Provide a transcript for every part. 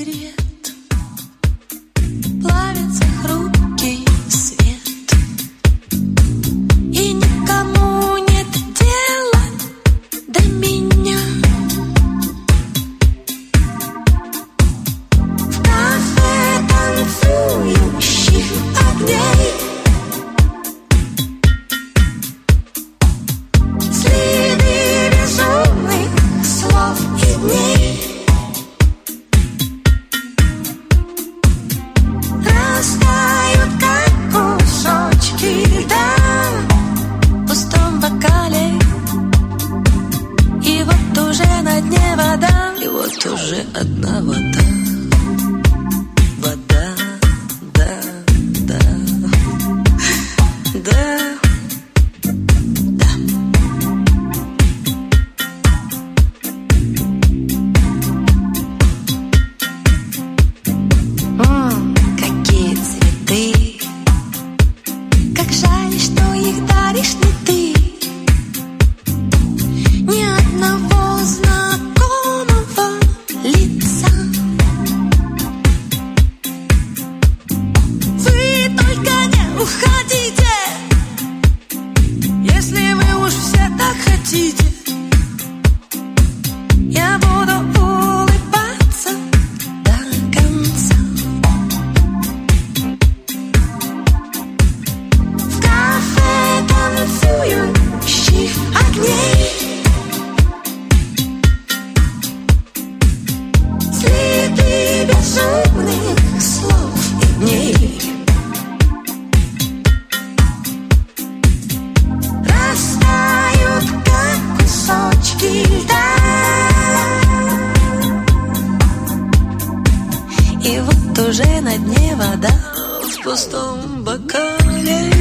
секрет, плавится хрупкий свет, и никому нет дела до меня. В кафе танцующих огней следы безумных слов и дней. Растают, как кусочки льда в пустом бокале. И вот уже на дне вода, и вот уже одна вода. Вода, да, да, да. Какие цветы, как жаль, что их даришь не ты. Ни одного знакомого лица. Вы только не уходите, если вы уж все так хотите. Я буду улыбаться до конца. В кафе танцующих огней следы безумных слов и дней. Растают, как кусочки льда. И вот уже на дне вода в пустом бокале.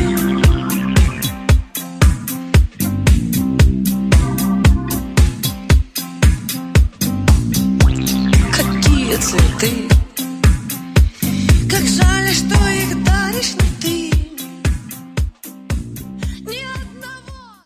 Какие цветы, как жаль, что их даришь не ты.